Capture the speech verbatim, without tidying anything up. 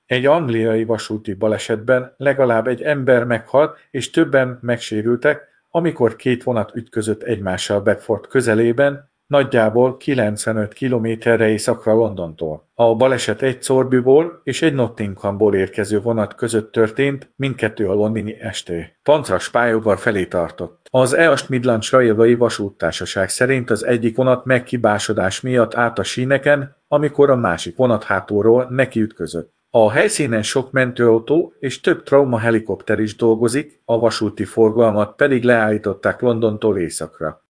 Egy angliai vasúti balesetben legalább egy ember meghalt és többen megsérültek, amikor két vonat ütközött egymással Bedford közelében, nagyjából kilencvenöt kilométerre északra Londontól. A baleset egy Sorbyból és egy Nottinghamból érkező vonat között történt, mindkettő a londoni esté. Pancras pályaudvar felé tartott. Az East Midlands Railway vasúttársaság szerint az egyik vonat megkibásodás miatt állt a síneken, amikor a másik vonat hátulról nekiütközött. A helyszínen sok mentőautó és több traumahelikopter is dolgozik, a vasúti forgalmat pedig leállították Londontól északra.